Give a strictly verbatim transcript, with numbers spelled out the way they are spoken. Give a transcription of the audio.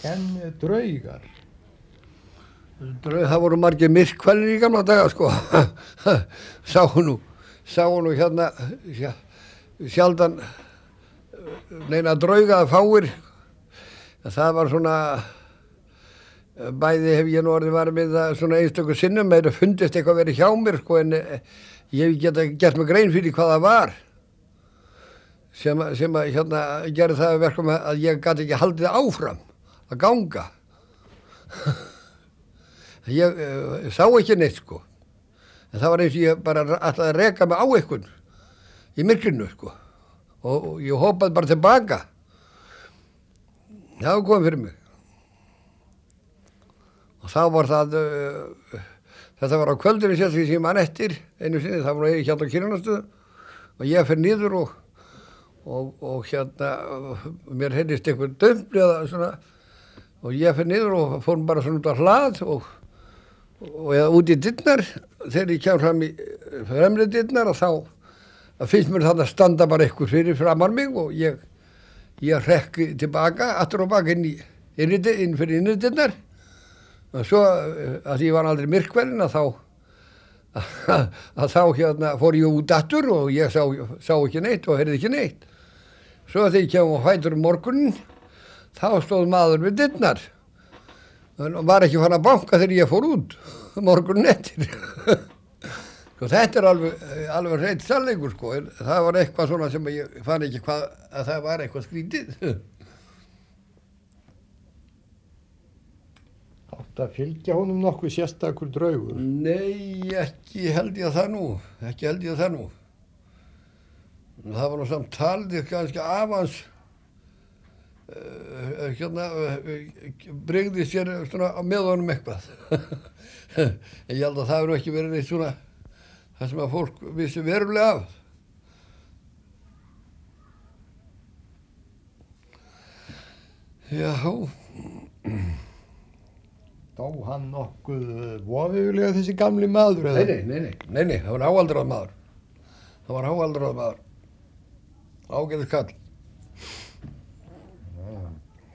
En draugar? Draug, það voru margir myrkfællir í gamla daga, sko. Sáu nú, sáu nú hérna sjaldan neina drauga fáir. Það var svona, bæði hef ég nú orðið var með það svona einstöku sinnum, meira fundist eitthvað verið hjá mér, sko, en ég hef geta gert mig grein fyrir hvað það var. Sem, sem að hérna gerði það verkum að ég gæti ekki haldið áfram að ganga. Ég uh, sá ekki neitt, sko. En það var eins og ég bara ætlaði að reka mig á einhvern í myrkrinu, sko. Og, og ég hoppaði bara tilbaka. Það var komið fyrir mig. Og þá var það, uh, þetta var á kvöldinu sérstaklega sem ég man eftir, einu sinni, það var ég hérna á Kýrnastöðum og ég fer niður og, og, og hérna, mér heyrðist einhver dömpli eða svona og ég fer niður og fór bara svona út á hlað og, og eða út í dyrnar, þegar ég kem fram í fremri dyrnar og þá að finnst mér það að standa bara eitthvað fyrir framar mig og ég, ég hrekki tilbaka, aftur og baka inn í, inn, inn fyrir innridyrnar. Og svo að ég var aldrei myrkverðin að þá að, að þá hérna fór ég út aftur og ég sá, sá ekki neitt og heyrði ekki neitt. Svo þegar ég kem á fætur um morgunin þá stóð maður við dyrnar og var ekki fann að banka þegar ég fór út morgunin eftir. Sko þetta er alveg, alveg hreint sannleikur, sko. Það var eitthvað svona sem ég fann ekki hvað að það var eitthvað skrítið. Átti að fylgja honum nokkuð sérstakur draugur? Nei, ekki held ég það nú, ekki held ég það nú. Það var nú samt talið kannski af hans, uh, hérna, uh, brygði sér svona með honum eitthvað. En ég held að það hefur ekki verið neitt svona, það sem að fólk vissi verulega af. Já. Dó hann nokkuð voðulega þessi gamli maður? Nei, nei, nei, nei, nei, nei, það var háaldrað maður. Það var háaldrað maður. Ágætis kall.